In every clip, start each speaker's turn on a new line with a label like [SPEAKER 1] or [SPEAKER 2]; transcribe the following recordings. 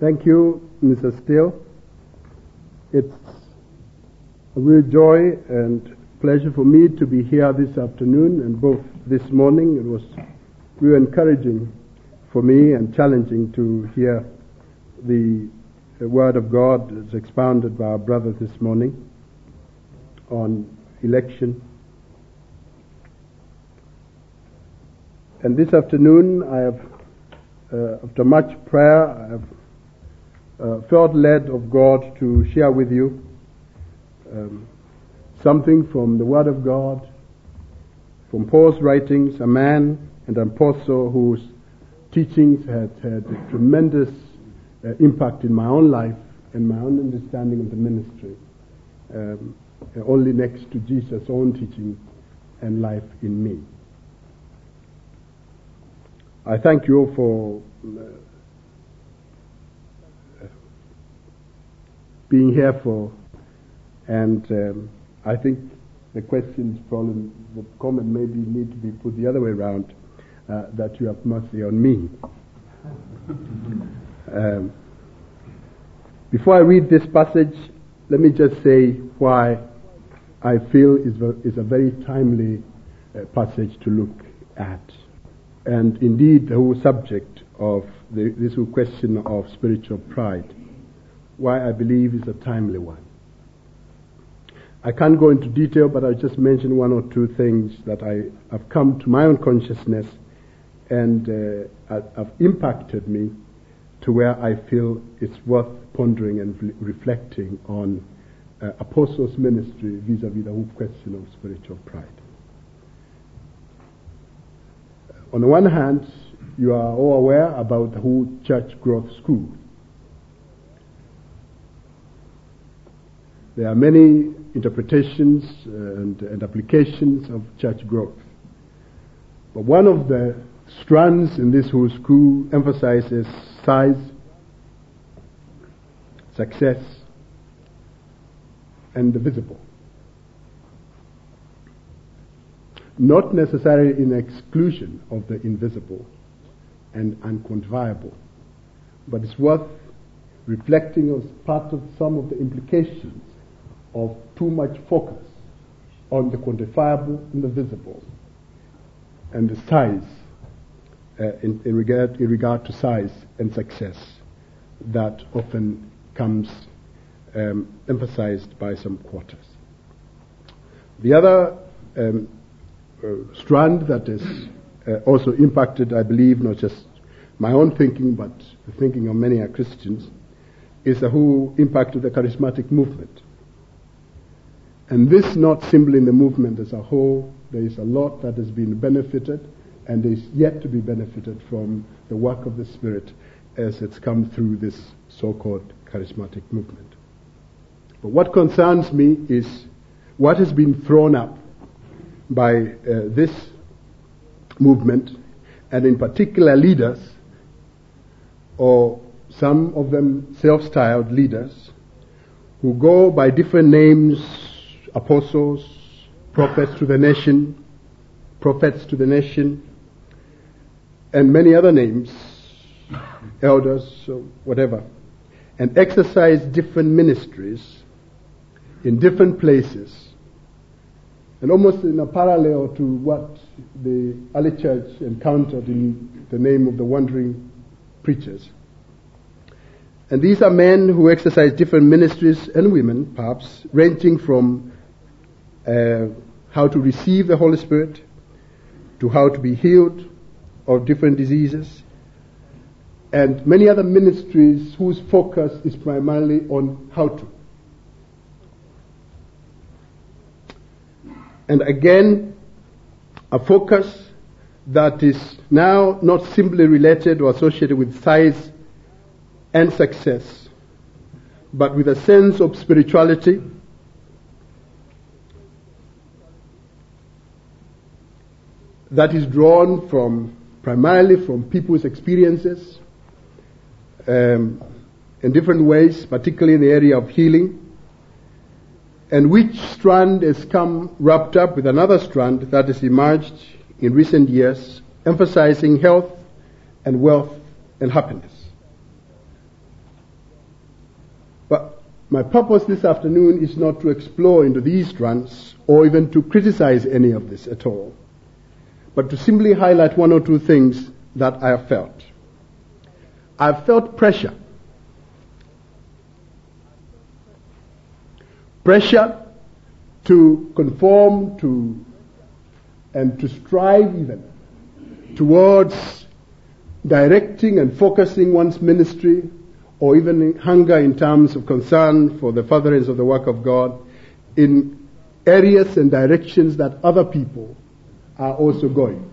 [SPEAKER 1] Thank you, Mrs. Steele. It's a real joy and pleasure for me to be here this afternoon and both this morning. It was real encouraging for me and challenging to hear the Word of God as expounded by our brother this morning on election. And this afternoon I have, after much prayer, I have felt led of God to share with you something from the Word of God, from Paul's writings, a man and an apostle whose teachings had a tremendous impact in my own life and my own understanding of the ministry, only next to Jesus' own teaching and life in me. I thank you all for being here and I think the questions probably, the comment maybe need to be put the other way around, that you have mercy on me. Before I read this passage, let me just say why I feel is a very timely passage to look at. And indeed, the whole subject of this whole question of spiritual pride, why I believe is a timely one. I can't go into detail, but I'll just mention one or two things that I have come to my own consciousness and have impacted me to where I feel it's worth pondering and reflecting on apostles' ministry vis-a-vis the whole question of spiritual pride. On the one hand, you are all aware about the whole church growth school. There are many interpretations and applications of church growth. But one of the strands in this whole school emphasizes size, success, and the visible. Not necessarily in exclusion of the invisible and unquantifiable, but it's worth reflecting as part of some of the implications of too much focus on the quantifiable and the visible and the size in regard to size and success that often comes emphasized by some quarters. The other strand that is also impacted, I believe, not just my own thinking but the thinking of many Christians, is the whole impact of the charismatic movement. And this not simply in the movement as a whole. There is a lot that has been benefited and is yet to be benefited from the work of the Spirit as it's come through this so-called charismatic movement. But what concerns me is what has been thrown up by this movement, and in particular leaders, or some of them self-styled leaders, who go by different names: apostles, prophets to the nation, and many other names, elders, or whatever, and exercise different ministries in different places, and almost in a parallel to what the early church encountered in the name of the wandering preachers. And these are men who exercise different ministries, and women perhaps, ranging from how to receive the Holy Spirit to how to be healed of different diseases, and many other ministries whose focus is primarily on how to. And again, a focus that is now not simply related or associated with size and success, but with a sense of spirituality, that is drawn primarily from people's experiences in different ways, particularly in the area of healing, and which strand has come wrapped up with another strand that has emerged in recent years, emphasizing health and wealth and happiness. But my purpose this afternoon is not to explore into these strands or even to criticize any of this at all, but to simply highlight one or two things that I have felt. I've felt pressure. Pressure to conform to and to strive even towards directing and focusing one's ministry, or even hunger in terms of concern for the furtherance of the work of God in areas and directions that other people are also going.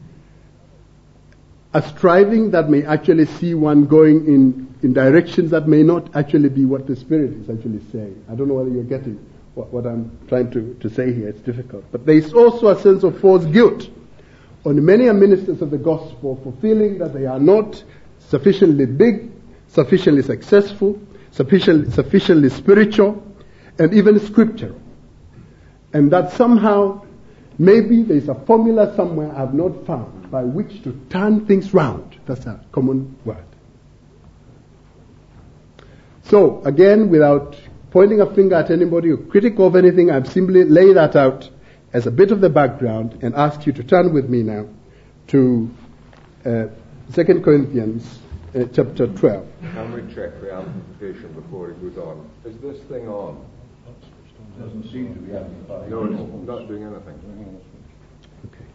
[SPEAKER 1] A striving that may actually see one going in directions that may not actually be what the Spirit is actually saying. I don't know whether you're getting what I'm trying to say here. It's difficult. But there is also a sense of false guilt on many ministers of the gospel for feeling that they are not sufficiently big, sufficiently successful, sufficiently spiritual, and even scriptural. And that somehow, maybe there's a formula somewhere I've not found by which to turn things round. That's a common word. So, again, without pointing a finger at anybody or critic of anything, I've simply laid that out as a bit of the background and ask you to turn with me now to 2 Corinthians chapter 12.
[SPEAKER 2] Can we check the amplification before it goes on? Is this thing on?
[SPEAKER 3] It doesn't seem to be amplified.
[SPEAKER 2] No, it's not doing anything.
[SPEAKER 1] Okay.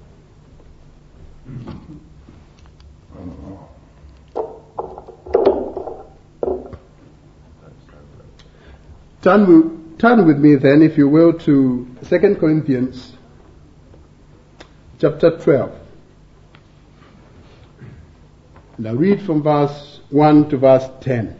[SPEAKER 1] Turn with me then, if you will, to 2 Corinthians chapter 12. Now read from verse 1 to verse 10.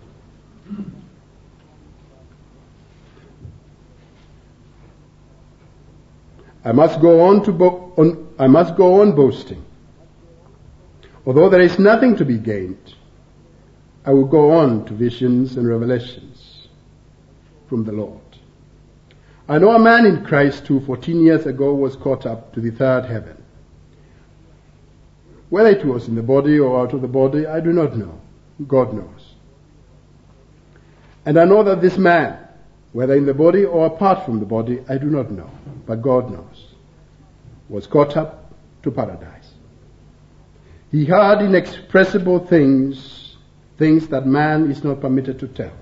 [SPEAKER 1] I must go on boasting. Although there is nothing to be gained, I will go on to visions and revelations from the Lord. I know a man in Christ who 14 years ago was caught up to the third heaven. Whether it was in the body or out of the body, I do not know. God knows. And I know that this man, whether in the body or apart from the body, I do not know, but God knows, was caught up to paradise. He heard inexpressible things that man is not permitted to tell.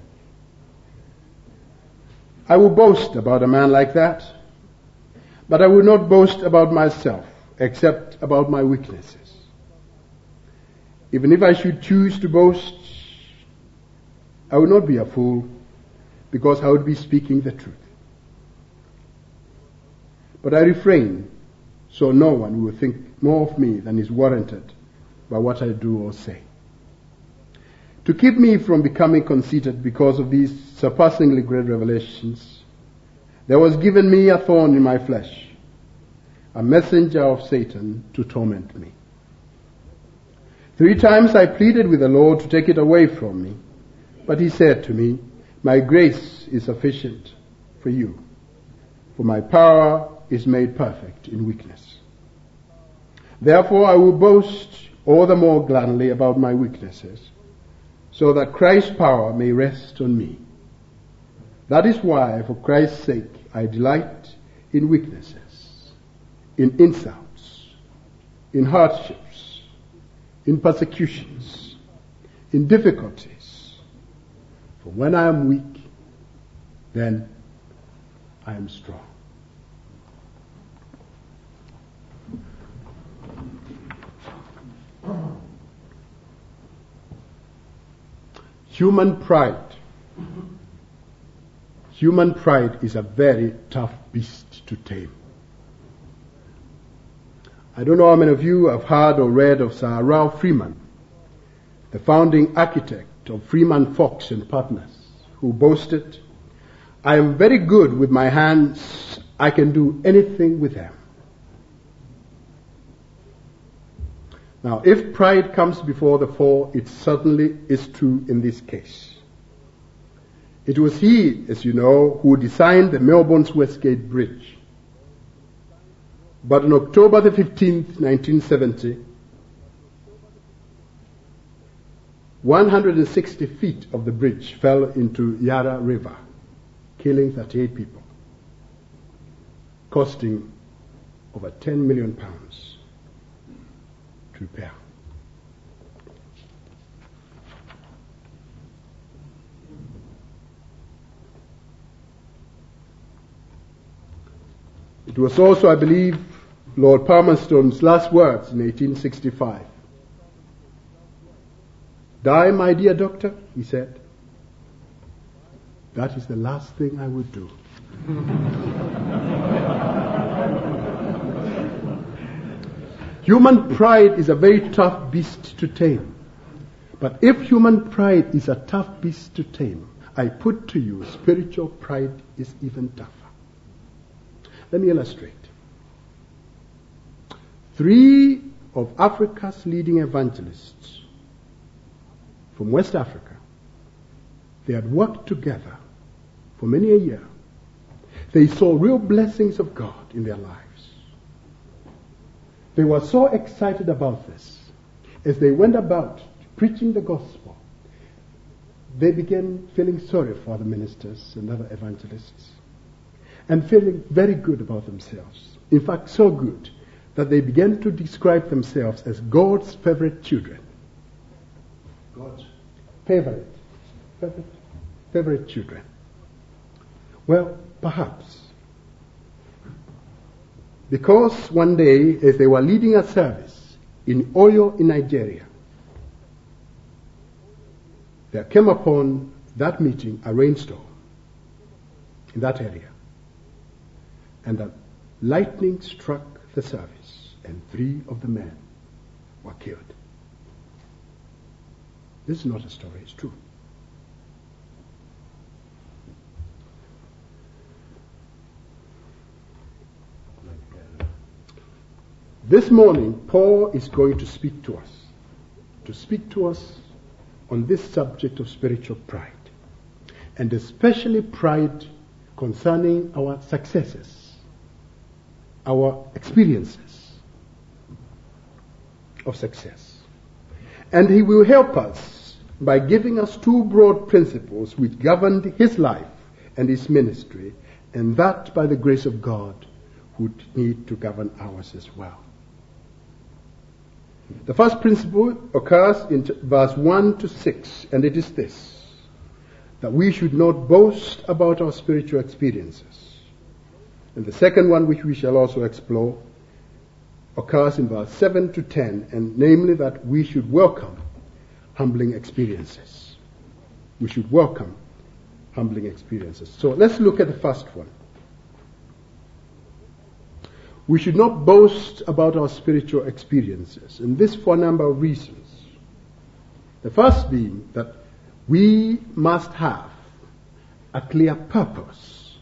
[SPEAKER 1] I will boast about a man like that, but I will not boast about myself, except about my weaknesses. Even if I should choose to boast, I would not be a fool, because I would be speaking the truth. But I refrain, so no one will think more of me than is warranted by what I do or say. To keep me from becoming conceited because of these surpassingly great revelations, there was given me a thorn in my flesh, a messenger of Satan to torment me. 3 times I pleaded with the Lord to take it away from me, but he said to me, my grace is sufficient for you, for my power is made perfect in weakness. Therefore I will boast all the more gladly about my weaknesses, so that Christ's power may rest on me. That is why, for Christ's sake, I delight in weaknesses, in insults, in hardships, in persecutions, in difficulties. For when I am weak, then I am strong. Human pride. Human pride is a very tough beast to tame. I don't know how many of you have heard or read of Sir Ralph Freeman, the founding architect of Freeman Fox and Partners, who boasted, I am very good with my hands, I can do anything with them. Now, if pride comes before the fall, it certainly is true in this case. It was he, as you know, who designed the Melbourne's Westgate Bridge. But on October the 15th, 1970, 160 feet of the bridge fell into Yarra River, killing 38 people, costing over £10 million to repair. It was also, I believe, Lord Palmerston's last words in 1865. "Die, my dear doctor," he said. "That is the last thing I would do." Human pride is a very tough beast to tame. But if human pride is a tough beast to tame, I put to you, spiritual pride is even tougher. Let me illustrate. 3 of Africa's leading evangelists from West Africa, they had worked together for many a year. They saw real blessings of God in their lives. They were so excited about this. As they went about preaching the gospel, they began feeling sorry for the ministers and other evangelists and feeling very good about themselves. In fact, so good that they began to describe themselves as God's favorite children. God's favorite children. Well, perhaps because one day, as they were leading a service in Oyo in Nigeria, there came upon that meeting a rainstorm in that area, and a lightning struck the service, and 3 of the men were killed. This is not a story, it's true. This morning, Paul is going to speak to us on this subject of spiritual pride, and especially pride concerning our successes, our experiences of success. And he will help us by giving us 2 broad principles which governed his life and his ministry, and that by the grace of God would need to govern ours as well. The first principle occurs in verse 1 to 6, and it is this: that we should not boast about our spiritual experiences. And the second one, which we shall also explore, occurs in verse 7 to 10, and namely that we should welcome humbling experiences. We should welcome humbling experiences. So let's look at the first one. We should not boast about our spiritual experiences, and this for a number of reasons. The first being that we must have a clear purpose.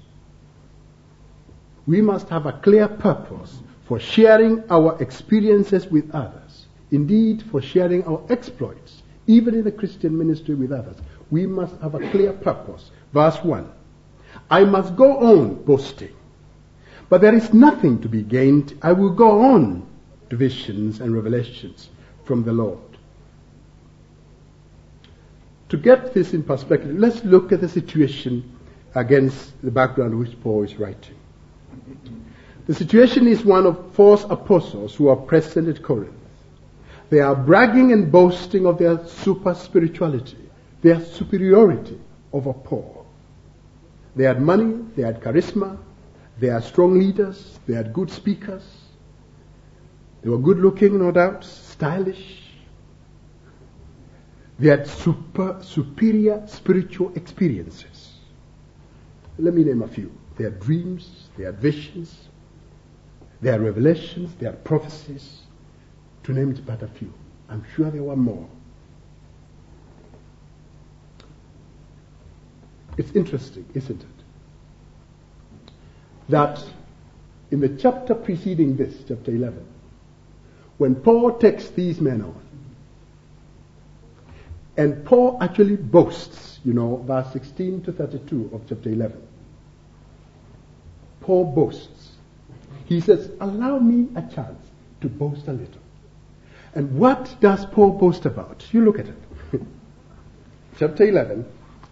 [SPEAKER 1] We must have a clear purpose for sharing our experiences with others. Indeed, for sharing our exploits, even in the Christian ministry with others. We must have a clear purpose. Verse 1. I must go on boasting, but there is nothing to be gained. I will go on to visions and revelations from the Lord. To get this in perspective, let's look at the situation against the background which Paul is writing. The situation is one of false apostles who are present at Corinth. They are bragging and boasting of their super spirituality, their superiority over Paul. They had money, they had charisma, they are strong leaders, they are good speakers, they were good looking, no doubt, stylish. They had superior spiritual experiences. Let me name a few. They had dreams, they had visions, they had revelations, they had prophecies, to name it but a few. I'm sure there were more. It's interesting, isn't it? That in the chapter preceding this, chapter 11, when Paul takes these men on, and Paul actually boasts, verse 16 to 32 of chapter 11. Paul boasts. He says, allow me a chance to boast a little. And what does Paul boast about? You look at it. chapter 11.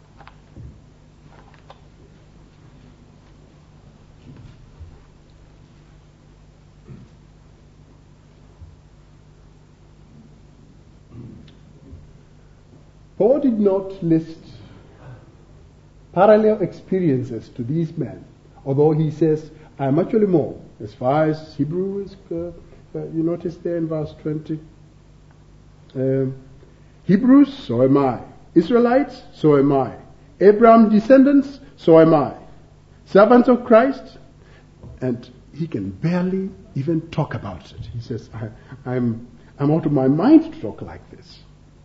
[SPEAKER 1] Paul did not list parallel experiences to these men, although he says, I'm actually more. As far as Hebrew is, you notice there in verse 20. Hebrews, so am I. Israelites, so am I. Abraham's descendants, so am I. Servants of Christ, and he can barely even talk about it. He says, I'm out of my mind to talk like this.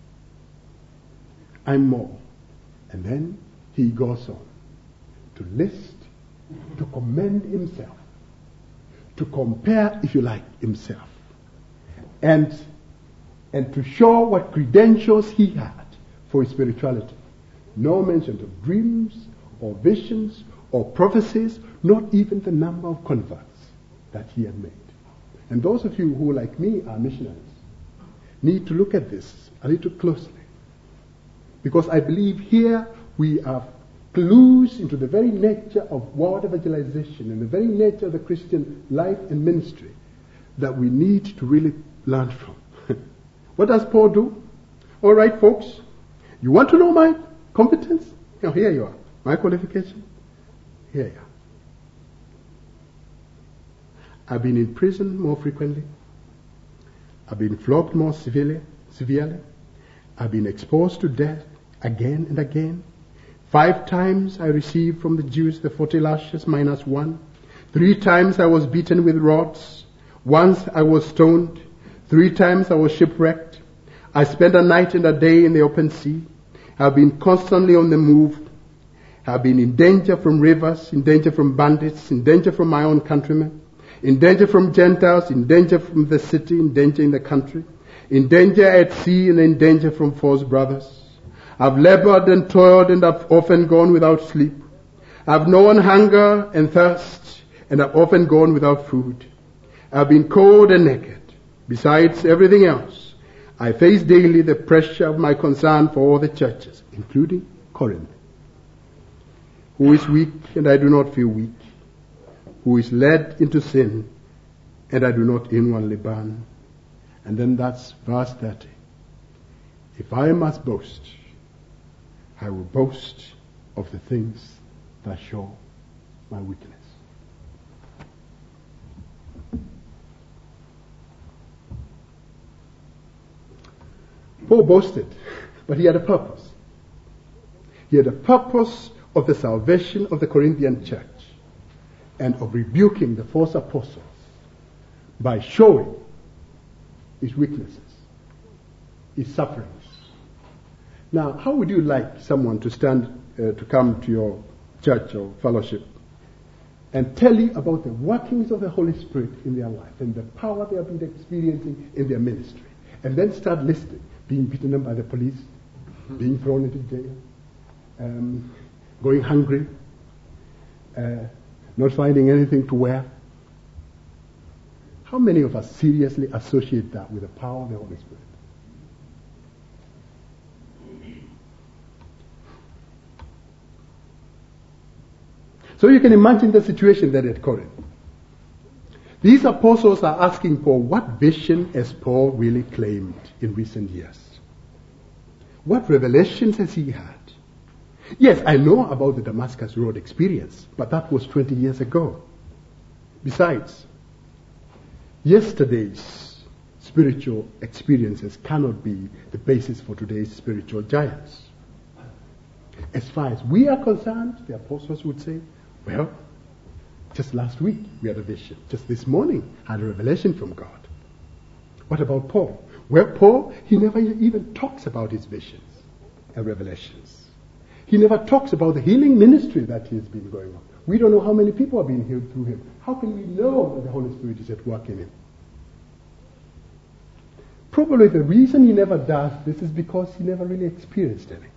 [SPEAKER 1] I'm more. And then he goes on to list, to commend himself, to compare, if you like, himself, and to show what credentials he had for his spirituality. No mention of dreams or visions or prophecies, not even the number of converts that he had made. And those of you who, like me, are missionaries, need to look at this a little closely. Because I believe here we have clues into the very nature of world evangelization and the very nature of the Christian life and ministry that we need to really learn from. What does Paul do? All right, folks, you want to know my competence? Now, here you are. My qualification? Here you are. I've been in prison more frequently. I've been flogged more severely. I've been exposed to death again and again. 5 times I received from the Jews the 40 lashes minus 1. 3 times I was beaten with rods. Once I was stoned. 3 times I was shipwrecked. I spent a night and a day in the open sea. I've been constantly on the move. I've been in danger from rivers, in danger from bandits, in danger from my own countrymen, in danger from Gentiles, in danger from the city, in danger in the country, in danger at sea, and in danger from false brothers. I've labored and toiled, and I've often gone without sleep. I've known hunger and thirst, and I've often gone without food. I've been cold and naked. Besides everything else, I face daily the pressure of my concern for all the churches, including Corinth. Who is weak, and I do not feel weak. Who is led into sin, and I do not inwardly burn. And then that's verse 30. If I must boast, I will boast of the things that show my weakness. Paul boasted, but he had a purpose. He had a purpose of the salvation of the Corinthian church and of rebuking the false apostles by showing his weaknesses, his sufferings. Now, how would you like someone to to come to your church or fellowship and tell you about the workings of the Holy Spirit in their life and the power they have been experiencing in their ministry, and then start listing being beaten up by the police, being thrown into jail, going hungry, not finding anything to wear? How many of us seriously associate that with the power of the Holy Spirit? So you can imagine the situation there at Corinth. These apostles are asking Paul, what vision has Paul really claimed in recent years? What revelations has he had? Yes, I know about the Damascus Road experience, but that was 20 years ago. Besides, yesterday's spiritual experiences cannot be the basis for today's spiritual giants. As far as we are concerned, the apostles would say, well, just last week we had a vision. Just this morning I had a revelation from God. What about Paul? Well, Paul, he never even talks about his visions and revelations. He never talks about the healing ministry that he's been going on. We don't know how many people are being healed through him. How can we know that the Holy Spirit is at work in him? Probably the reason he never does this is because he never really experienced any.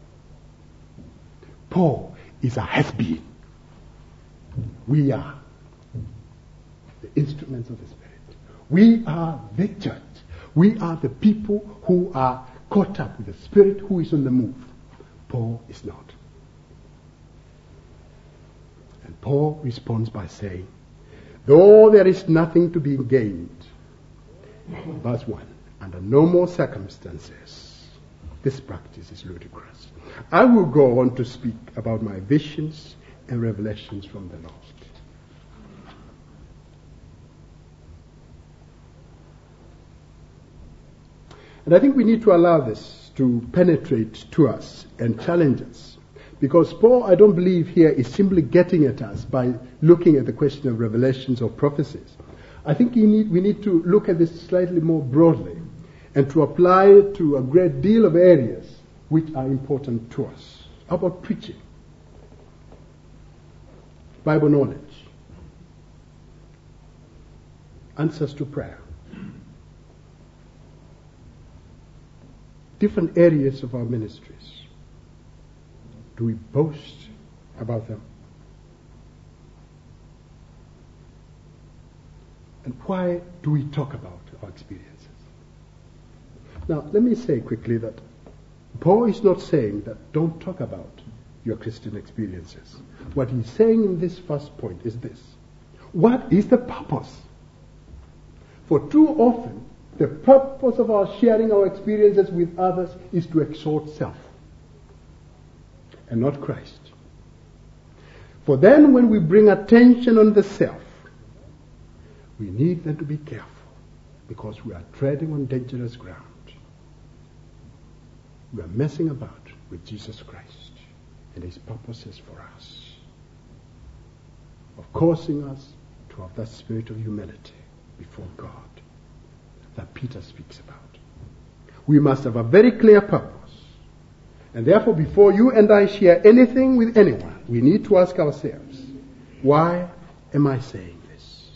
[SPEAKER 1] Paul is a has-been. We are the instruments of the Spirit. We are the church. We are the people who are caught up with the Spirit who is on the move. Paul is not. And Paul responds by saying, though there is nothing to be gained, verse 1, under no more circumstances, this practice is ludicrous. I will go on to speak about my visions and revelations from the Lord. And I think we need to allow this to penetrate to us and challenge us. Because Paul, I don't believe here, is simply getting at us by looking at the question of revelations or prophecies. I think we need to look at this slightly more broadly and to apply it to a great deal of areas which are important to us. How about preaching? Bible knowledge. Answers to prayer. Different areas of our ministries. Do we boast about them? And why do we talk about our experiences? Now, let me say quickly that Paul is not saying that don't talk about your Christian experiences. What he's saying in this first point is this. What is the purpose? For too often, the purpose of our sharing our experiences with others is to exalt self and not Christ. For then when we bring attention on the self, we need then to be careful because we are treading on dangerous ground. We are messing about with Jesus Christ and his purposes for us, of causing us to have that spirit of humility before God that Peter speaks about. We must have a very clear purpose. And therefore, before you and I share anything with anyone, we need to ask ourselves, why am I saying this?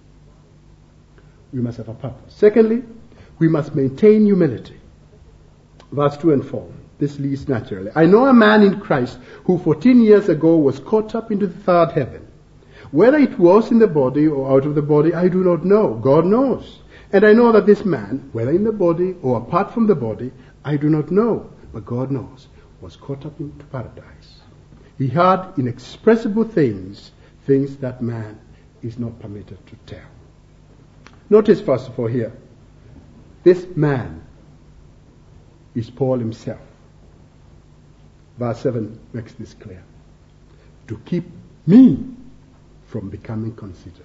[SPEAKER 1] We must have a purpose. Secondly, we must maintain humility. Verse 2 and 4. This leads naturally. I know a man in Christ who 14 years ago was caught up into the third heaven. Whether it was in the body or out of the body, I do not know. God knows. And I know that this man, whether in the body or apart from the body, I do not know, but God knows, was caught up into paradise. He heard inexpressible things that man is not permitted to tell. Notice first of all here, this man is Paul himself. Verse 7 makes this clear. To keep me from becoming conceited.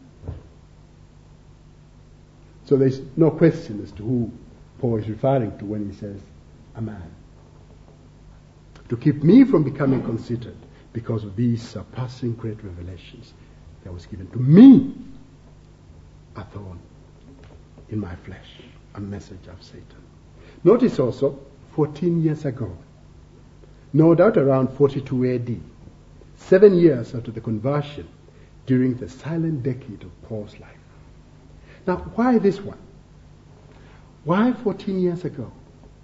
[SPEAKER 1] So there's no question as to who Paul is referring to when he says a man. To keep me from becoming conceited because of these surpassing great revelations that was given to me, a thorn in my flesh, a message of Satan. Notice also, 14 years ago, no doubt around 42 AD, 7 years after the conversion, during the silent decade of Paul's life. Now, why this one? Why 14 years ago?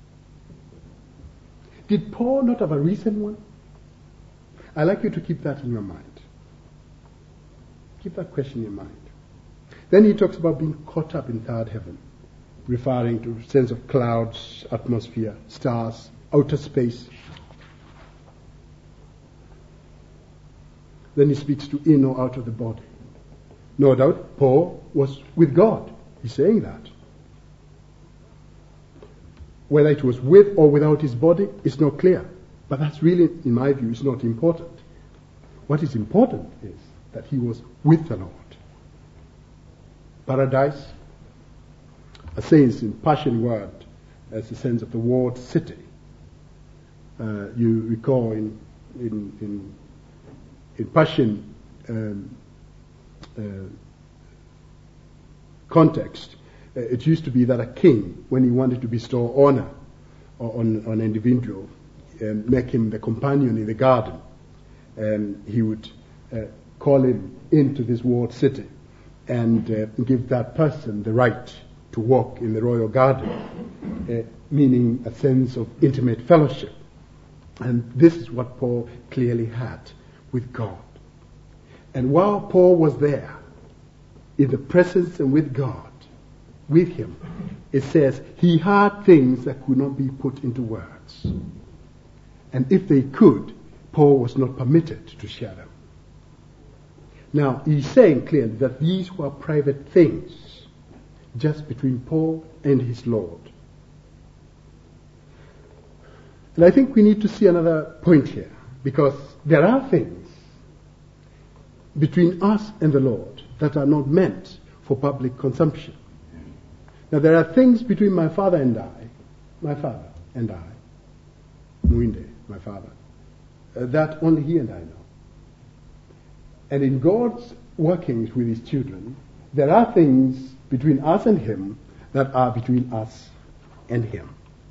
[SPEAKER 1] Did Paul not have a recent one? I'd like you to keep that in your mind. Keep that question in your mind. Then he talks about being caught up in third heaven, referring to sense of clouds, atmosphere, stars, outer space. Then he speaks to in or out of the body. No doubt Paul was with God. He's saying that. Whether it was with or without his body is not clear. But that's really, in my view, is not important. What is important is that he was with the Lord. Paradise, a sense in Passion word, as the sense of the walled city. You recall in Passion context, it used to be that a king, when he wanted to bestow honor on an individual, make him the companion in the garden, he would call him into this walled city and give that person the right to walk in the royal garden, meaning a sense of intimate fellowship. And this is what Paul clearly had with God. And while Paul was there, in the presence and with God, with him, it says he heard things that could not be put into words. And And if they could, Paul was not permitted to share them. Now, he's saying clearly that these were private things, just between Paul and his Lord. And I think we need to see another point here, because there are things between us and the Lord that are not meant for public consumption. Now, there are things between my father and I, Muinde, my father, that only he and I know. And in God's workings with his children, there are things between us and him that are between us and him.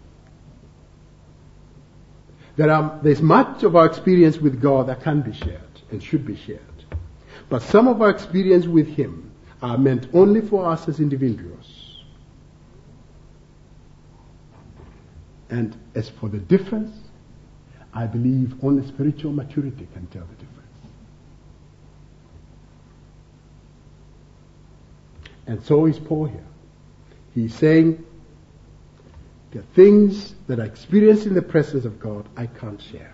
[SPEAKER 1] There's much of our experience with God that can be shared and should be shared. But some of our experience with him are meant only for us as individuals. And as for the difference, I believe only spiritual maturity can tell the difference. And so is Paul here. He's saying, the things that I experience in the presence of God, I can't share.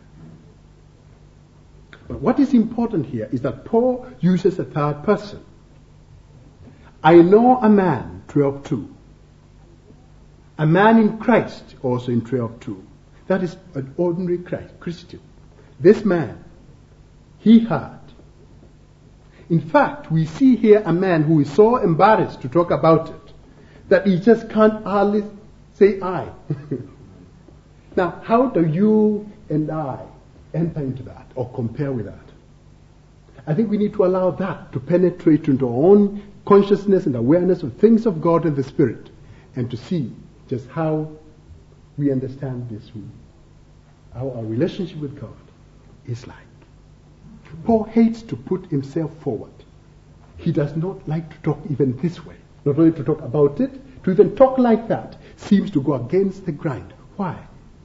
[SPEAKER 1] But what is important here is that Paul uses a third person. I know a man, 12:2. A man in Christ, also in 12:2. That is an ordinary Christian. This man, he heard. In fact, we see here a man who is so embarrassed to talk about it that he just can't hardly say I. Now, how do you and I enter into that or compare with that? I think we need to allow that to penetrate into our own consciousness and awareness of things of God and the Spirit, and to see just how we understand this, how our relationship with God is like. Paul hates to put himself forward. He does not like to talk even this way. Not only to talk about it, to even talk like that seems to go against the grind. Why?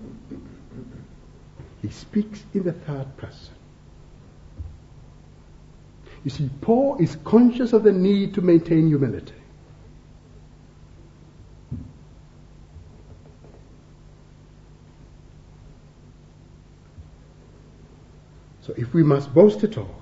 [SPEAKER 1] He speaks in the third person. You see, Paul is conscious of the need to maintain humility. So if we must boast at all,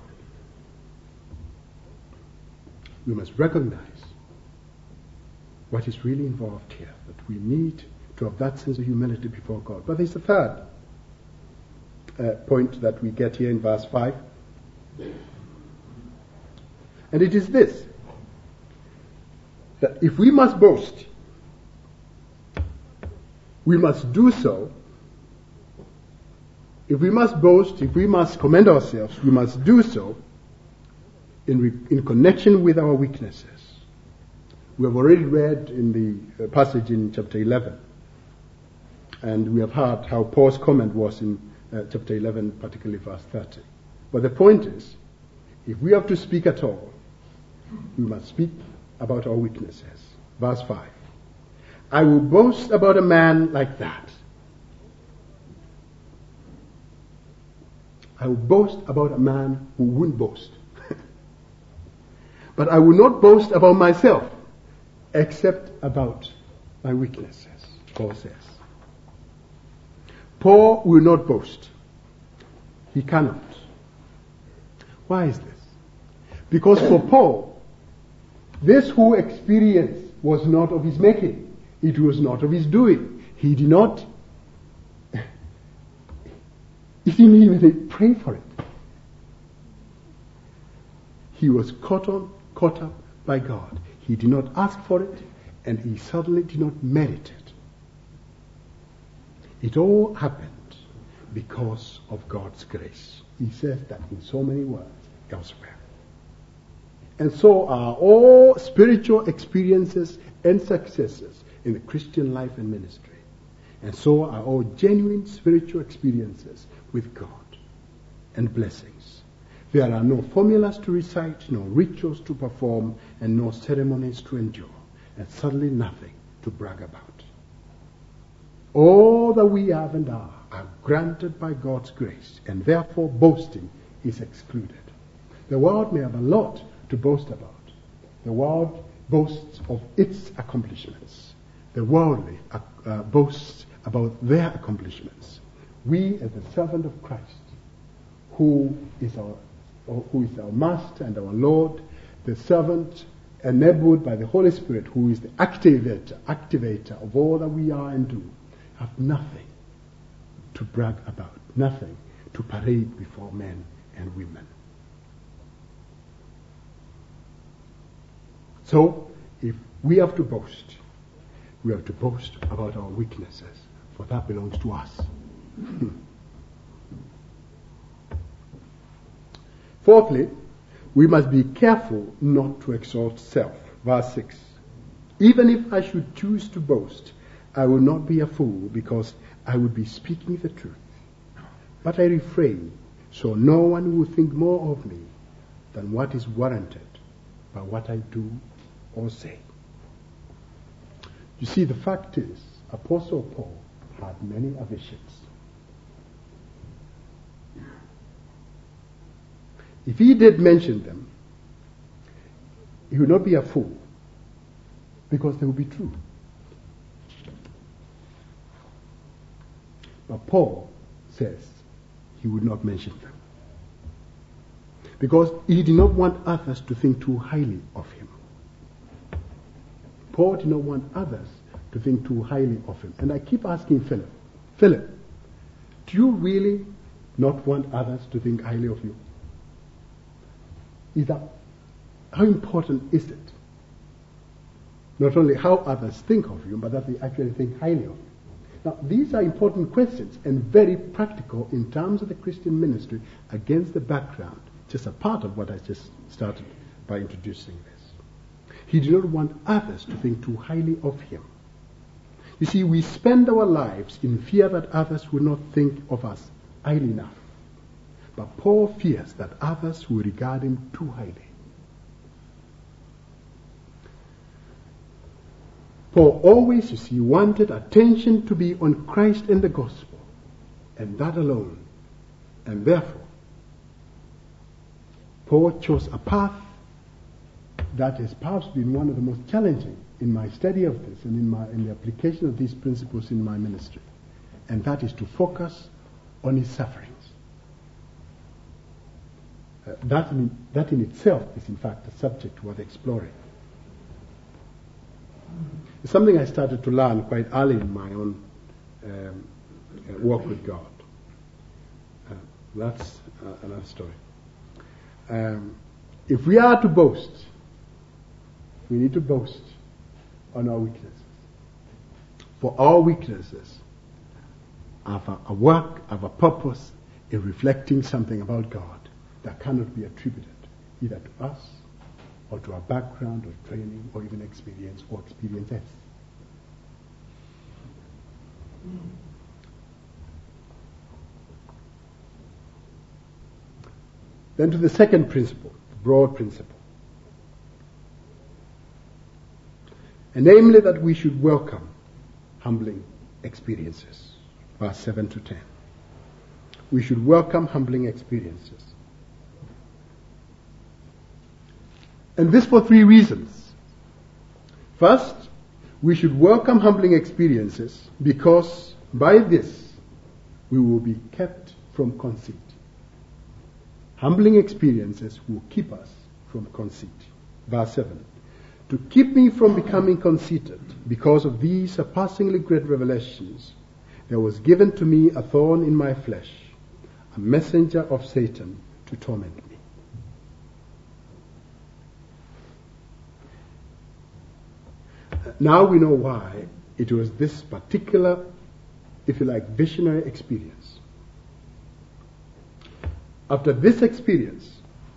[SPEAKER 1] we must recognize what is really involved here, that we need to have that sense of humility before God. But there's a third point that we get here in verse 5. And it is this, that if we must boast, we must do so. If we must boast, if we must commend ourselves, we must do so in connection with our weaknesses. We have already read in the passage in chapter 11, and we have heard how Paul's comment was in chapter 11, particularly verse 30. But the point is, if we have to speak at all, we must speak about our weaknesses. Verse 5. I will boast about a man like that. I will boast about a man who wouldn't boast. But I will not boast about myself, except about my weaknesses, Paul says. Paul will not boast. He cannot. Why is this? Because for Paul, this whole experience was not of his making. It was not of his doing. He did not, he didn't even pray for it. He was caught up by God. He did not ask for it, and he certainly did not merit it. It all happened because of God's grace. He says that in so many words elsewhere. And so are all spiritual experiences and successes in the Christian life and ministry. And so are all genuine spiritual experiences with God and blessings. There are no formulas to recite, no rituals to perform, and no ceremonies to endure, and certainly nothing to brag about. All that we have and are granted by God's grace, and therefore boasting is excluded. The world may have a lot to boast about. The world boasts of its accomplishments. The worldly boasts about their accomplishments. we as the servant of Christ, who is our Master and our Lord, the servant enabled by the Holy Spirit, who is the activator of all that we are and do, have nothing to brag about, nothing to parade before men and women. So, if we have to boast, we have to boast about our weaknesses, for that belongs to us. Fourthly, we must be careful not to exalt self. Verse 6. Even if I should choose to boast, I will not be a fool, because I would be speaking the truth. But I refrain, so no one will think more of me than what is warranted by what I do or say. You see, the fact is, Apostle Paul had many aversions. If he did mention them, he would not be a fool, because they would be true. But Paul says he would not mention them, because he did not want others to think too highly of him. Paul did not want others to think too highly of him. And I keep asking Philip, do you really not want others to think highly of you? How important is it? Not only how others think of you, but that they actually think highly of you. Now, these are important questions and very practical in terms of the Christian ministry against the background, just a part of what I just started by introducing this. He did not want others to think too highly of him. You see, we spend our lives in fear that others will not think of us highly enough. But Paul fears that others will regard him too highly. Paul always, you see, wanted attention to be on Christ and the gospel, and that alone. And therefore, Paul chose a path that has perhaps been one of the most challenging in my study of this and in the application of these principles in my ministry. And that is to focus on his sufferings. That in itself is, in fact, a subject worth exploring. It's something I started to learn quite early in my own walk with God. That's another story. If we are to boast, we need to boast on our weaknesses. For our weaknesses have a work, have a purpose in reflecting something about God that cannot be attributed either to us or to our background or training or even experience or experiences. Then to the second principle, the broad principle. And namely that we should welcome humbling experiences. Verse 7 to 10. We should welcome humbling experiences. And this for three reasons. First, we should welcome humbling experiences because by this we will be kept from conceit. Humbling experiences will keep us from conceit. Verse 7. To keep me from becoming conceited, because of these surpassingly great revelations, there was given to me a thorn in my flesh, a messenger of Satan to torment me. Now we know why it was this particular, if you like, visionary experience. After this experience,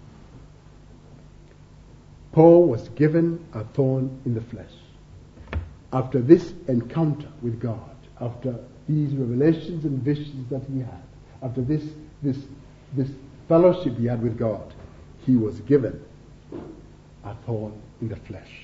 [SPEAKER 1] Paul was given a thorn in the flesh. After this encounter with God, after these revelations and visions that he had, after this fellowship he had with God, he was given a thorn in the flesh.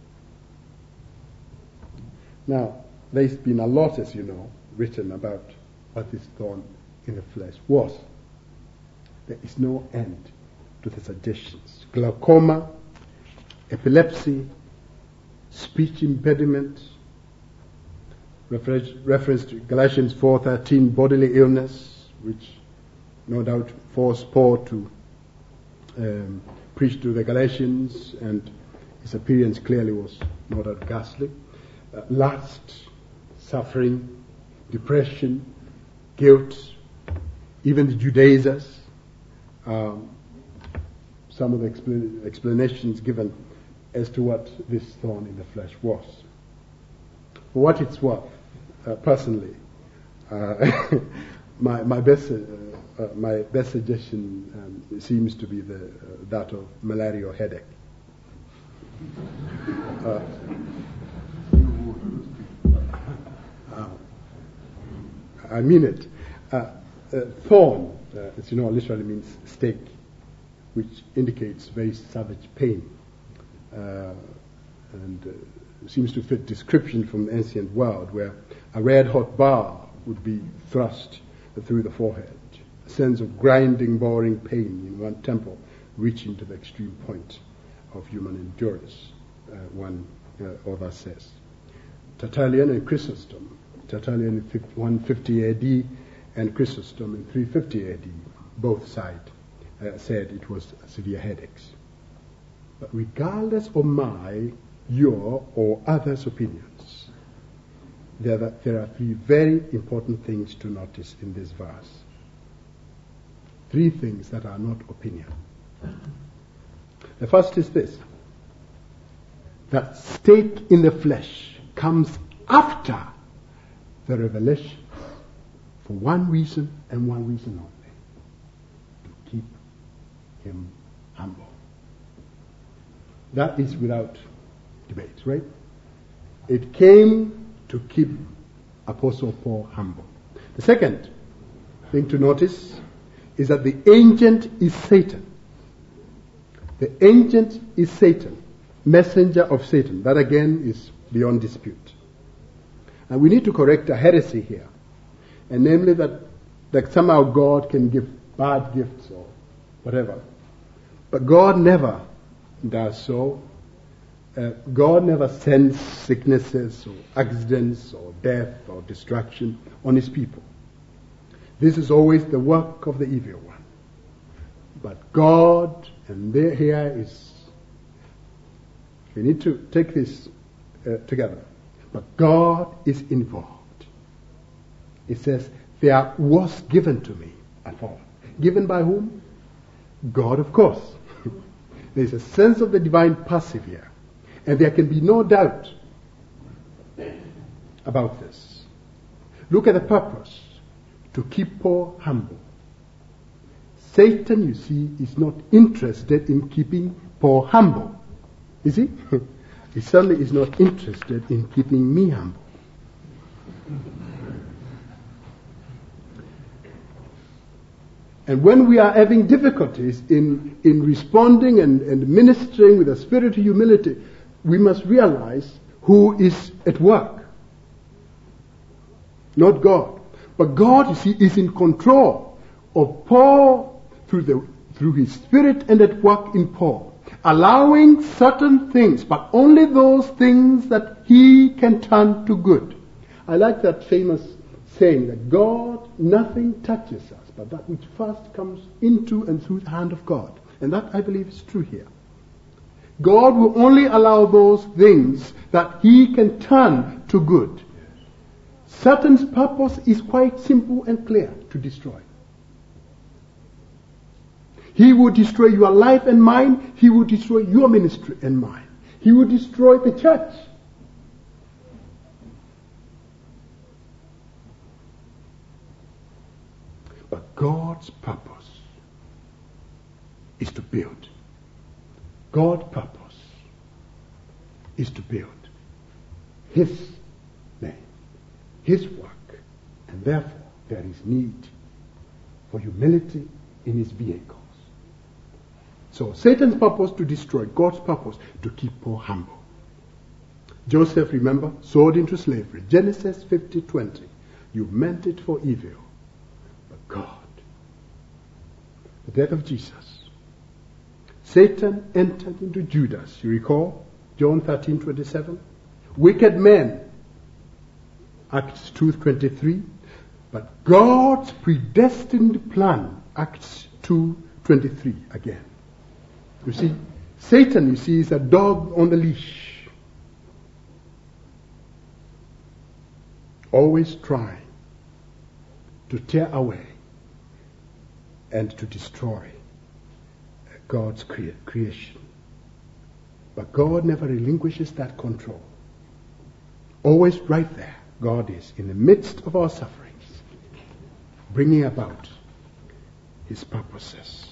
[SPEAKER 1] Now, there's been a lot, as you know, written about what this thorn in the flesh was. There is no end to the suggestions. Glaucoma, epilepsy, speech impediment, reference to Galatians 4:13, bodily illness, which no doubt forced Paul to preach to the Galatians, and his appearance clearly was no doubt ghastly. Lust, suffering, depression, guilt, even the Judaizers. Some of the explanations given as to what this thorn in the flesh was. For what it's worth, personally, my best suggestion seems to be that of malaria or headache. I mean it. Thorn, as you know, literally means stake, which indicates very savage pain, and seems to fit description from the ancient world, where a red-hot bar would be thrust through the forehead, a sense of grinding, boring pain in one temple, reaching to the extreme point of human endurance, one author says. Tertullian and Chrysostom, Tertullian in 150 AD and Chrysostom in 350 AD, both said it was severe headaches. But regardless of my, your, or others' opinions, there are three very important things to notice in this verse. Three things that are not opinion. The first is this: that stake in the flesh comes after the revelation for one reason and one reason only: to keep him humble. That is without debate, right? It came to keep Apostle Paul humble. The second thing to notice is that the agent is Satan. The agent is Satan, messenger of Satan. That again is beyond dispute. And we need to correct a heresy here, and namely that somehow God can give bad gifts or whatever. But God never does so. God never sends sicknesses or accidents or death or destruction on his people. This is always the work of the evil one. But God, and here is, we need to take this together. But God is involved. It says, there was given to me a thorn. Given by whom? God, of course. There is a sense of the divine passive here. And there can be no doubt about this. Look at the purpose: to keep Paul humble. Satan, you see, is not interested in keeping Paul humble. Is he? He certainly is not interested in keeping me humble. And when we are having difficulties in responding and ministering with a spirit of humility, we must realize who is at work. Not God. But God, you see, is in control of Paul through his spirit and at work in Paul, allowing certain things, but only those things that he can turn to good. I like that famous saying that God, nothing touches us but that which first comes into and through the hand of God. And that, I believe, is true here. God will only allow those things that he can turn to good. Satan's purpose is quite simple and clear: to destroy. He will destroy your life and mine. He will destroy your ministry and mine. He will destroy the church. But God's purpose is to build. God's purpose is to build his name, his work, and therefore there is need for humility in his vehicles. So Satan's purpose to destroy, God's purpose to keep Paul humble. Joseph, remember, sold into slavery. Genesis 50:20. You meant it for evil, but God. The death of Jesus. Satan entered into Judas. You recall? John 13:27. Wicked men Acts 2:23. But God's predestined plan, Acts 2:23 again. You see, Satan, you see, is a dog on the leash. Always trying to tear away and to destroy God's creation. But God never relinquishes that control. Always right there, God is in the midst of our sufferings, bringing about His purposes.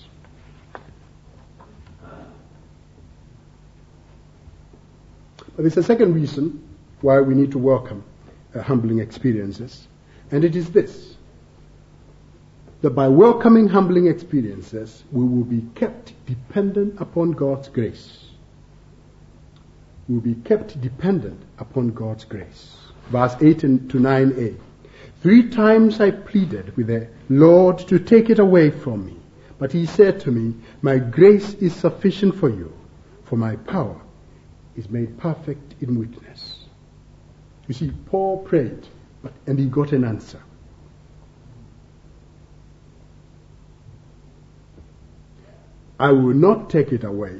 [SPEAKER 1] But there's a second reason why we need to welcome humbling experiences, and it is this: that by welcoming humbling experiences, we will be kept dependent upon God's grace. We will be kept dependent upon God's grace. Verse 8 to 9a. 3 times I pleaded with the Lord to take it away from me. But He said to me, my grace is sufficient for you, for my power is made perfect in weakness. You see, Paul prayed, and he got an answer. I will not take it away.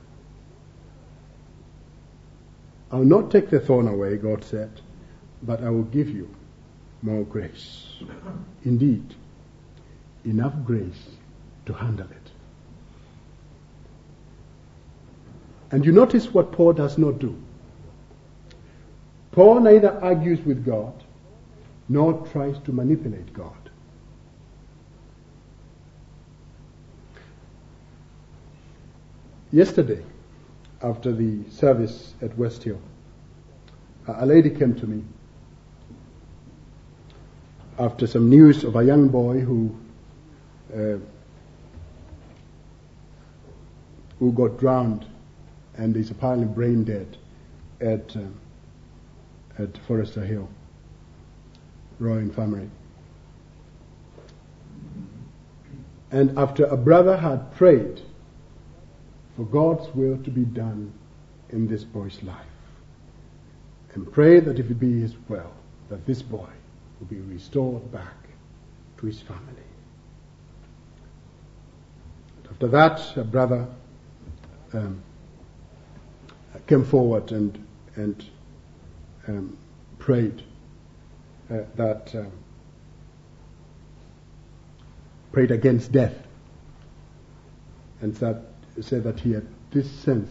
[SPEAKER 1] I will not take the thorn away, God said, but I will give you more grace. Indeed, enough grace to handle it. And you notice what Paul does not do. Paul neither argues with God nor tries to manipulate God. Yesterday, after the service at West Hill, a lady came to me after some news of a young boy who got drowned and is apparently brain dead at Forester Hill, Royal Infirmary. And after a brother had prayed for God's will to be done in this boy's life, and pray that if it be His will, that this boy will be restored back to his family. After that, a brother came forward and prayed prayed against death, and said that he had this sense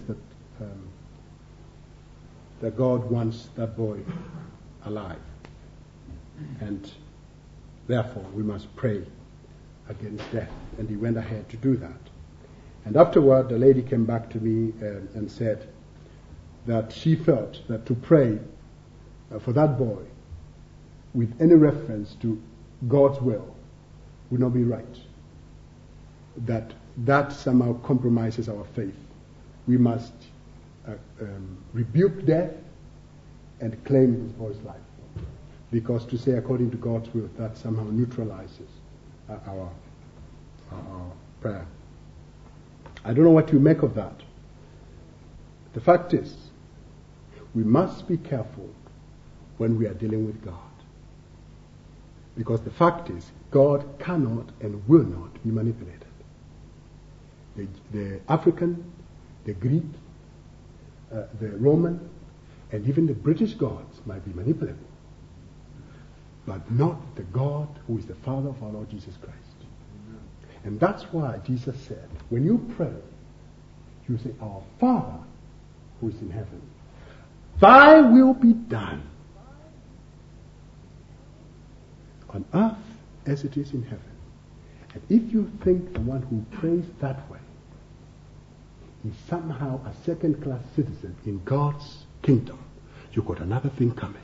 [SPEAKER 1] that God wants that boy alive, and therefore we must pray against death. And he went ahead to do that. And afterward, the lady came back to me and said that she felt that to pray for that boy with any reference to God's will would not be right. That somehow compromises our faith. We must rebuke death and claim his boy's life. Because to say according to God's will, that somehow neutralizes our prayer. I don't know what you make of that. The fact is, we must be careful when we are dealing with God. Because the fact is, God cannot and will not be manipulated. The African, the Greek, the Roman, and even the British gods might be manipulable, but not the God who is the Father of our Lord Jesus Christ. And that's why Jesus said, when you pray, you say, Our Father who is in heaven, Thy will be done on earth as it is in heaven. And if you think the one who prays that way is somehow a second-class citizen in God's kingdom, you've got another thing coming.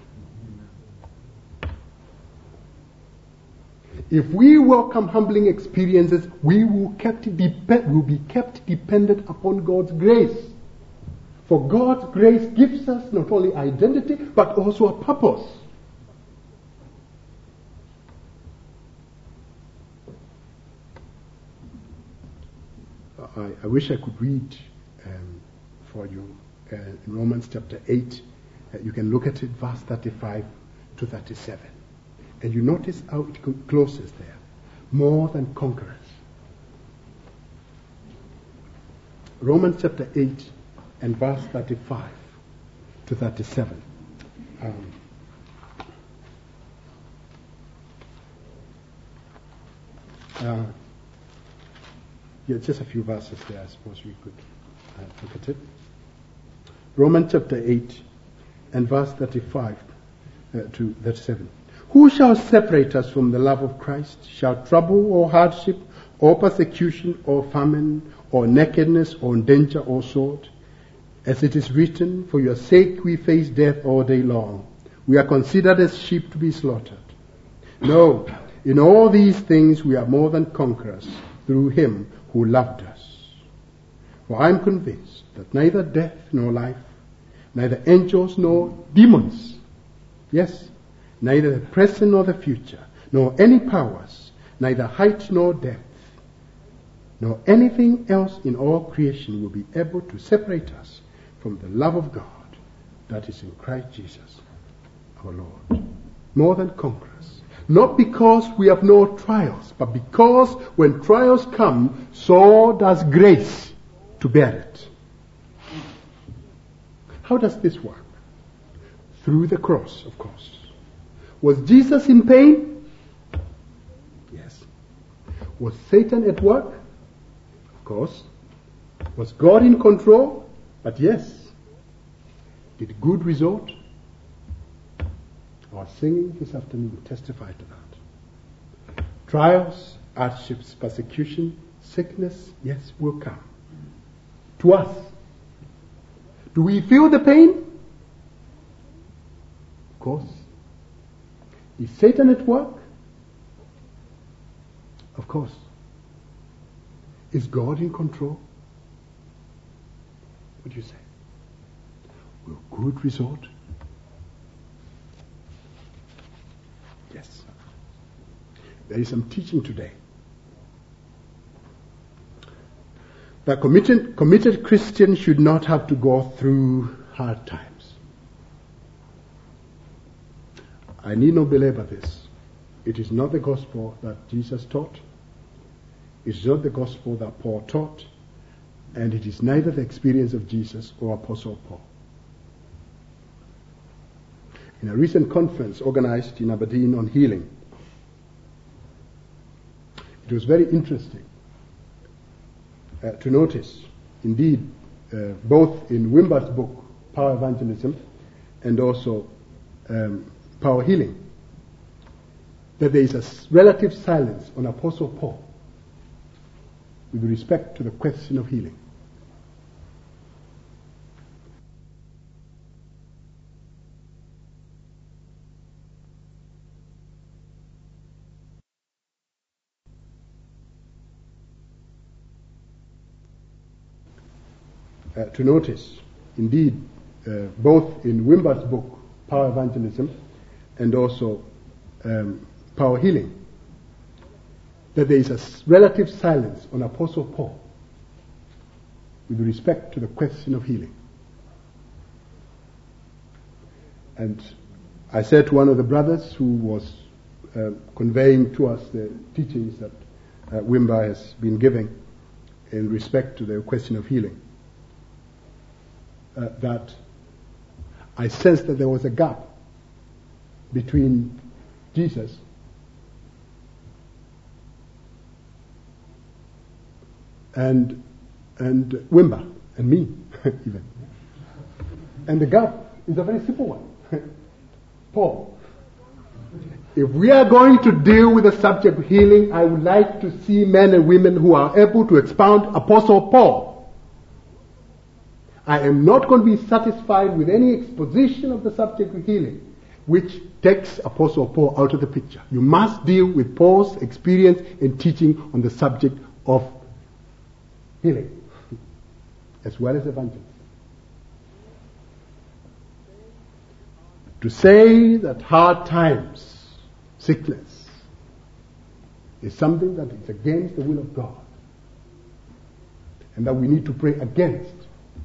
[SPEAKER 1] If we welcome humbling experiences, we will be kept dependent upon God's grace. For God's grace gives us not only identity, but also a purpose. I wish I could read for you in Romans chapter 8. You can look at it, verse 35 to 37. And you notice how it closes there. More than conquerors. Romans chapter 8 and verse 35 to 37. Just a few verses there, I suppose we could look at it. Romans chapter 8 and verse 35 to 37. Who shall separate us from the love of Christ? Shall trouble or hardship or persecution or famine or nakedness or danger or sword? As it is written, for your sake we face death all day long. We are considered as sheep to be slaughtered. No, in all these things we are more than conquerors through him who loved us. For I am convinced that neither death nor life, neither angels nor demons, yes, neither the present nor the future, nor any powers, neither height nor depth, nor anything else in all creation will be able to separate us from the love of God that is in Christ Jesus our Lord. More than conquerors. Not because we have no trials, but because when trials come, so does grace to bear it. How does this work? Through the cross, of course. Was Jesus in pain? Yes. Was Satan at work? Of course. Was God in control? But yes. Did good result? Our singing this afternoon testified to that. Trials, hardships, persecution, sickness, yes, will come. To us. Do we feel the pain? Of course. Is Satan at work? Of course. Is God in control? What do you say? Will good result? Yes. There is some teaching today that committed Christians should not have to go through hard times. I need not belabor this. It is not the gospel that Jesus taught. It is not the gospel that Paul taught. And it is neither the experience of Jesus or Apostle Paul. In a recent conference organized in Aberdeen on healing, it was very interesting to notice, indeed, both in Wimber's book, Power Evangelism, and also Power Healing, that there is a relative silence on Apostle Paul with respect to the question of healing. To notice, indeed, both in Wimber's book, Power Evangelism, and also Power Healing, that there is a relative silence on Apostle Paul with respect to the question of healing. And I said to one of the brothers who was conveying to us the teachings that Wimber has been giving in respect to the question of healing, that I sensed that there was a gap between Jesus and Wimber and me even. And the gap is a very simple one. Paul, if we are going to deal with the subject of healing, I would like to see men and women who are able to expound Apostle Paul. I am not going to be satisfied with any exposition of the subject of healing which takes Apostle Paul out of the picture. You must deal with Paul's experience and teaching on the subject of healing as well as evangelism. To say that hard times, sickness, is something that is against the will of God and that we need to pray against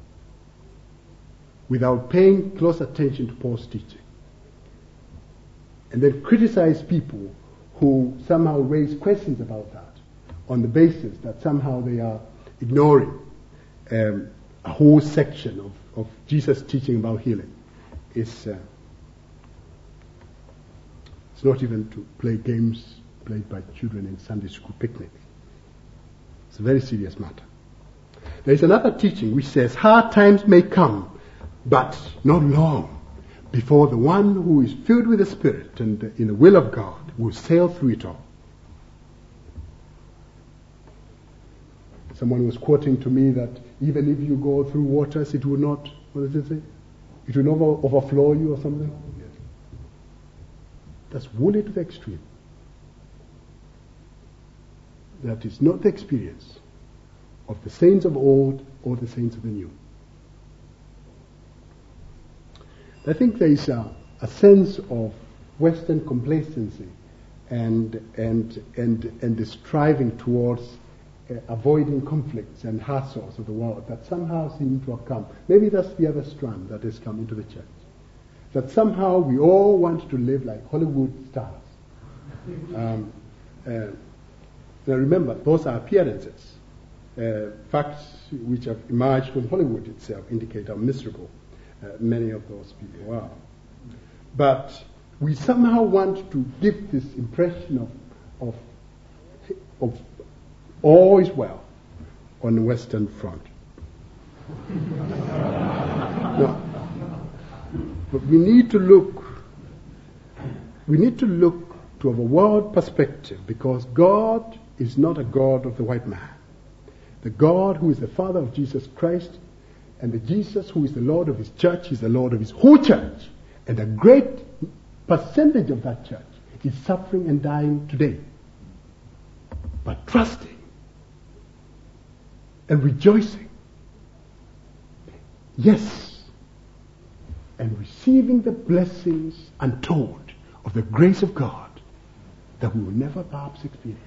[SPEAKER 1] without paying close attention to Paul's teaching and then criticize people who somehow raise questions about that on the basis that somehow they are ignoring a whole section of Jesus' teaching about healing. It's not even to play games played by children in Sunday school picnic. It's a very serious matter. There is another teaching which says hard times may come, but not long, before the one who is filled with the Spirit and in the will of God will sail through it all. Someone was quoting to me that even if you go through waters, it will not, what does it say? It will never overflow you or something? That's woolly to the extreme. That is not the experience of the saints of old or the saints of the new. I think there is a sense of Western complacency and the striving towards avoiding conflicts and hassles of the world that somehow seem to have come. Maybe that's the other strand that has come into the church. That somehow we all want to live like Hollywood stars. Now remember, those are appearances. Facts which have emerged from Hollywood itself indicate how miserable many of those people are. But we somehow want to give this impression of all is well on the Western front. No. But we need to look to a world perspective, because God is not a God of the white man. The God who is the Father of Jesus Christ, and the Jesus who is the Lord of his church is the Lord of his whole church. And a great percentage of that church is suffering and dying today. But trusting and rejoicing, yes, and receiving the blessings untold of the grace of God that we will never perhaps experience.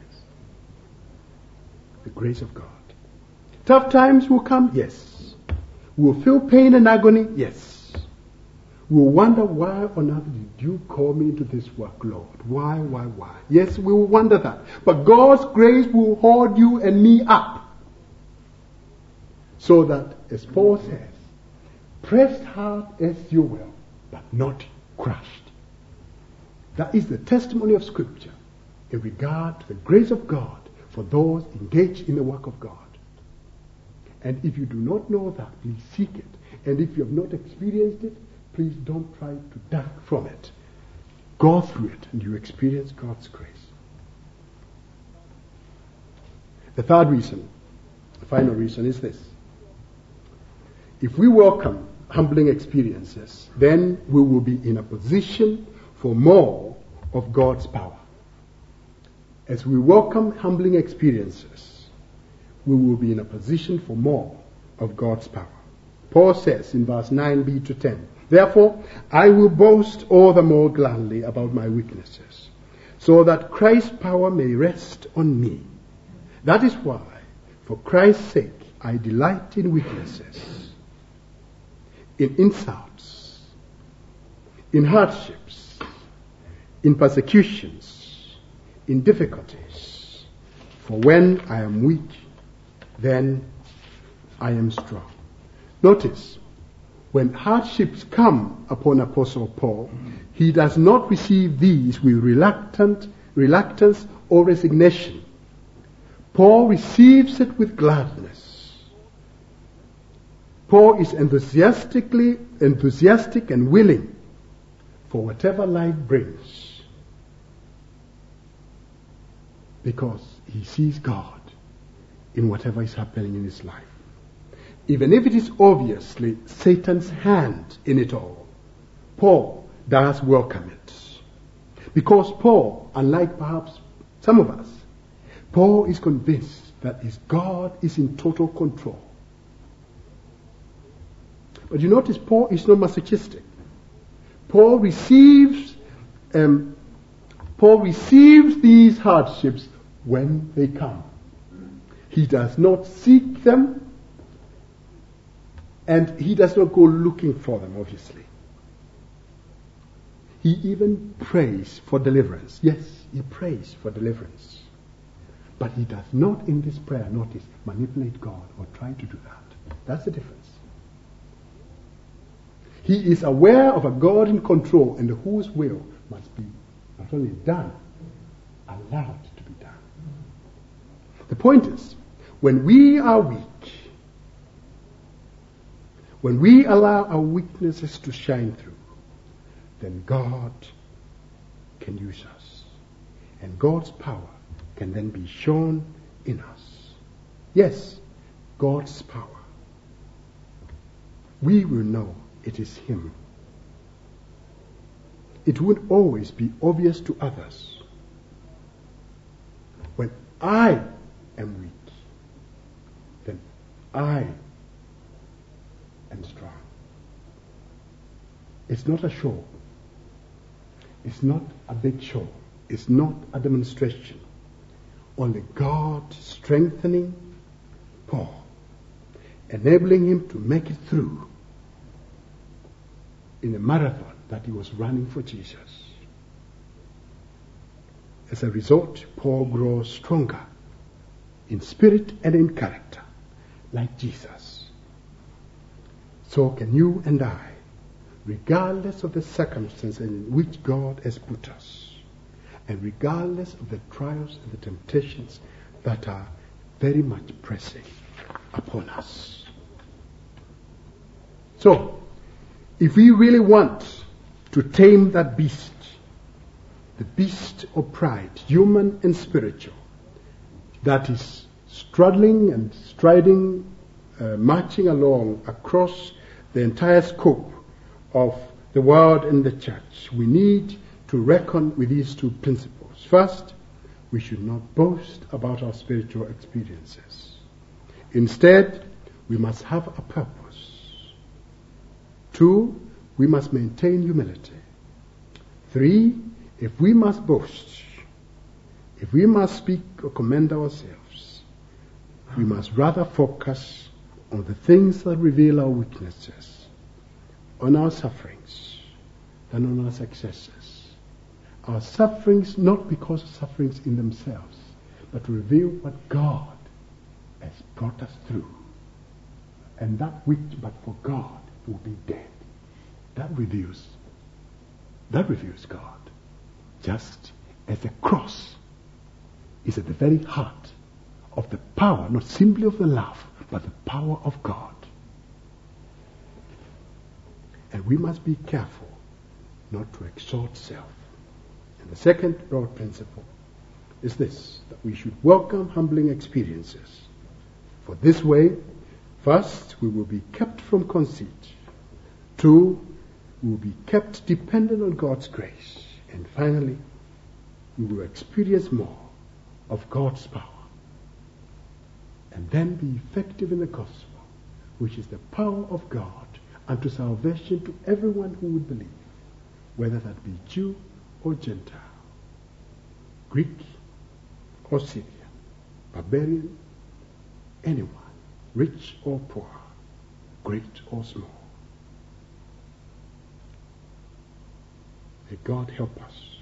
[SPEAKER 1] The grace of God. Tough times will come, yes. We will feel pain and agony, yes. We will wonder, why on earth did you call me into this work, Lord? Why? Yes, we will wonder that. But God's grace will hold you and me up. So that, as Paul says, pressed hard as you will, but not crushed. That is the testimony of Scripture in regard to the grace of God for those engaged in the work of God. And if you do not know that, please seek it. And if you have not experienced it, please don't try to duck from it. Go through it and you experience God's grace. The third reason, the final reason, is this. If we welcome humbling experiences, then we will be in a position for more of God's power. As we welcome humbling experiences, we will be in a position for more of God's power. Paul says in verse 9b to 10, therefore, I will boast all the more gladly about my weaknesses, so that Christ's power may rest on me. That is why, for Christ's sake, I delight in weaknesses, in insults, in hardships, in persecutions, in difficulties. For when I am weak, then I am strong. Notice, when hardships come upon Apostle Paul, he does not receive these with reluctance or resignation. Paul receives it with gladness. Paul is enthusiastic and willing for whatever life brings, because he sees God in whatever is happening in his life. Even if it is obviously Satan's hand in it all, Paul does welcome it. Because Paul, unlike perhaps some of us, Paul is convinced that his God is in total control. But you notice Paul is not masochistic. Paul receives these hardships when they come. He does not seek them, and he does not go looking for them, obviously. He even prays for deliverance. Yes, he prays for deliverance. But he does not in this prayer, notice, manipulate God or try to do that. That's the difference. He is aware of a God in control and whose will must be not only done, allowed to be done. The point is, when we are weak, when we allow our weaknesses to shine through, then God can use us. And God's power can then be shown in us. Yes, God's power. We will know it is Him. It won't always be obvious to others. When I am weak, then I am strong. It's not a show. It's not a big show. It's not a demonstration. Only God strengthening Paul, enabling him to make it through in the marathon that he was running for Jesus. As a result, Paul grows stronger in spirit and in character, like Jesus. So can you and I, regardless of the circumstances in which God has put us, and regardless of the trials and the temptations that are very much pressing upon us. So, if we really want to tame that beast, the beast of pride, human and spiritual, that is struggling and striding, marching along across the entire scope of the world and the church, we need to reckon with these two principles. First, we should not boast about our spiritual experiences. Instead, we must have a purpose. 2, we must maintain humility. 3, if we must boast, if we must speak or commend ourselves, we must rather focus on the things that reveal our weaknesses, on our sufferings, than on our successes. Our sufferings, not because of sufferings in themselves, but to reveal what God has brought us through. And that which, but for God, will be dead. That reveals God. Just as the cross is at the very heart of the power, not simply of the love, but the power of God. And we must be careful not to exalt self. And the second broad principle is this, that we should welcome humbling experiences. For this way, first, we will be kept from conceit. 2, we will be kept dependent on God's grace. And finally, we will experience more of God's power. And then be effective in the gospel, which is the power of God unto salvation to everyone who would believe, whether that be Jew or Gentile, Greek or Syrian, barbarian, anyone, rich or poor, great or small. May God help us